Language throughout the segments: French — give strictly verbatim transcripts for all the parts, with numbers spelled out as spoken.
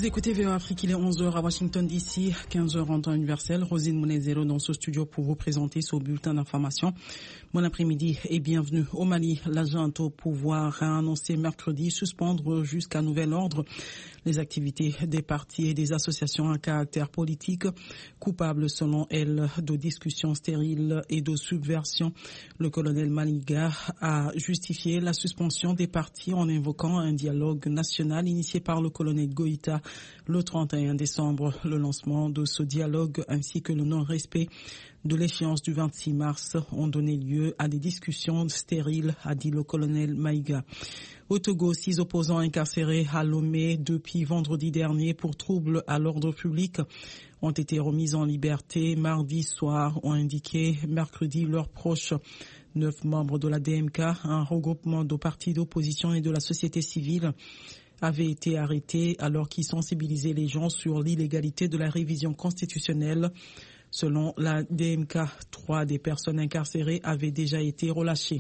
écoutez V O Afrique, il est onze heures à Washington D C, quinze heures en temps universel. Rosine Mounezero dans ce studio pour vous présenter ce bulletin d'information. Bon après-midi et bienvenue au Mali. L'agent au pouvoir a annoncé mercredi suspendre jusqu'à nouvel ordre les activités des partis et des associations à caractère politique, coupables selon elle de discussions stériles et de subversion. Le colonel Maïga a justifié la suspension des partis en invoquant un dialogue national initié par le colonel Goïta le trente et un décembre. Le lancement de ce dialogue ainsi que le non-respect de l'échéance du vingt-six mars ont donné lieu à des discussions stériles, a dit le colonel Maïga. Au Togo, six opposants incarcérés à Lomé depuis vendredi dernier pour troubles à l'ordre public ont été remis en liberté mardi soir, ont indiqué mercredi leurs proches. Neuf membres de la D M K, un regroupement de partis d'opposition et de la société civile, avaient été arrêtés alors qu'ils sensibilisaient les gens sur l'illégalité de la révision constitutionnelle. Selon la D M K, trois des personnes incarcérées avaient déjà été relâchées.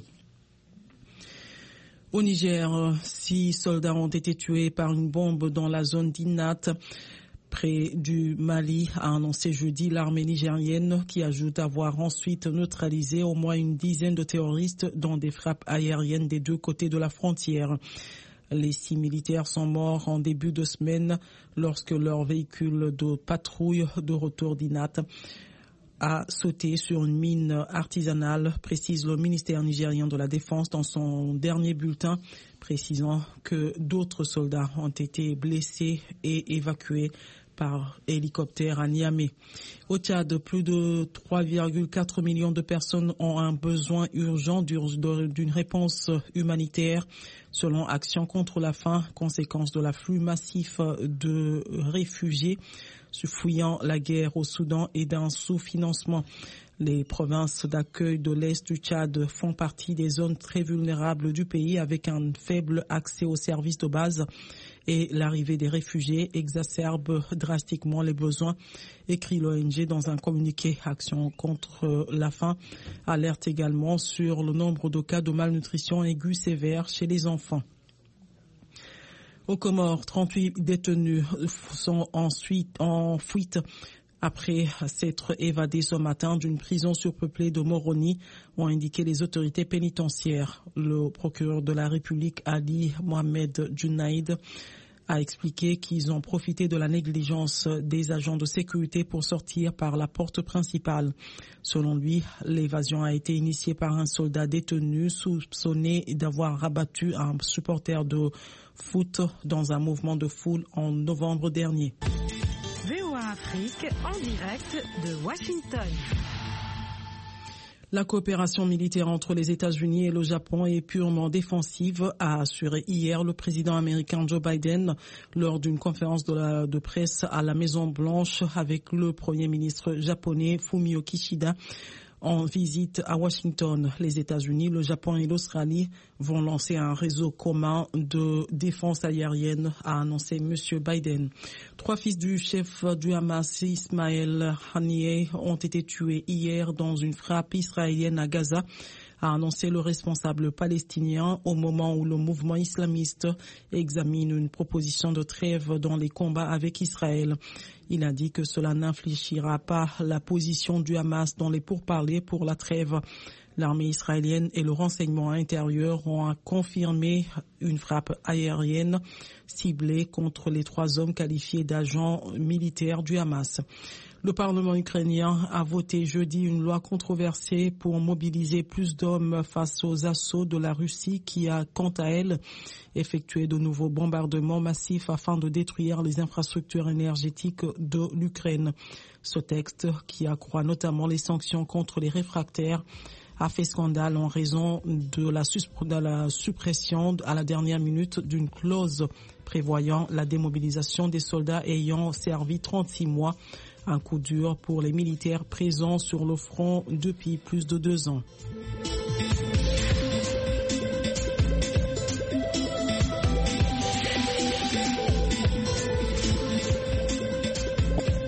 Au Niger, six soldats ont été tués par une bombe dans la zone d'Inat, près du Mali, a annoncé jeudi l'armée nigérienne, qui ajoute avoir ensuite neutralisé au moins une dizaine de terroristes dans des frappes aériennes des deux côtés de la frontière. Les six militaires sont morts en début de semaine lorsque leur véhicule de patrouille de retour d'Inat a sauté sur une mine artisanale, précise le ministère nigérien de la Défense dans son dernier bulletin, précisant que d'autres soldats ont été blessés et évacués par hélicoptère à Niamey. Au Tchad, plus de trois virgule quatre millions de personnes ont un besoin urgent d'une réponse humanitaire, selon Action contre la faim, conséquence de l'afflux massif de réfugiés fuyant la guerre au Soudan et d'un sous-financement. Les provinces d'accueil de l'Est du Tchad font partie des zones très vulnérables du pays avec un faible accès aux services de base et l'arrivée des réfugiés exacerbe drastiquement les besoins, écrit l'O N G dans un communiqué. Action contre la faim alerte également sur le nombre de cas de malnutrition aiguë sévère chez les enfants. Aux Comores, trente-huit détenus sont ensuite en fuite après s'être évadés ce matin d'une prison surpeuplée de Moroni, ont indiqué les autorités pénitentiaires. Le procureur de la République, Ali Mohamed Junaïd, a expliqué qu'ils ont profité de la négligence des agents de sécurité pour sortir par la porte principale. Selon lui, l'évasion a été initiée par un soldat détenu soupçonné d'avoir rabattu un supporter de foot dans un mouvement de foule en novembre dernier. V O A Afrique en direct de Washington. La coopération militaire entre les États-Unis et le Japon est purement défensive, a assuré hier le président américain Joe Biden lors d'une conférence de, la, de presse à la Maison-Blanche avec le premier ministre japonais Fumio Kishida en visite à Washington. Les États-Unis, le Japon et l'Australie vont lancer un réseau commun de défense aérienne, a annoncé M. Biden. Trois fils du chef du Hamas, Ismaël Haniyeh, ont été tués hier dans une frappe israélienne à Gaza, a annoncé le responsable palestinien au moment où le mouvement islamiste examine une proposition de trêve dans les combats avec Israël. Il a dit que cela n'infléchira pas la position du Hamas dans les pourparlers pour la trêve. L'armée israélienne et le renseignement intérieur ont confirmé une frappe aérienne ciblée contre les trois hommes qualifiés d'agents militaires du Hamas. Le Parlement ukrainien a voté jeudi une loi controversée pour mobiliser plus d'hommes face aux assauts de la Russie qui a, quant à elle, effectué de nouveaux bombardements massifs afin de détruire les infrastructures énergétiques de l'Ukraine. Ce texte, qui accroît notamment les sanctions contre les réfractaires, a fait scandale en raison de la, de la suppression à la dernière minute d'une clause prévoyant la démobilisation des soldats ayant servi trente-six mois, un coup dur pour les militaires présents sur le front depuis plus de deux ans.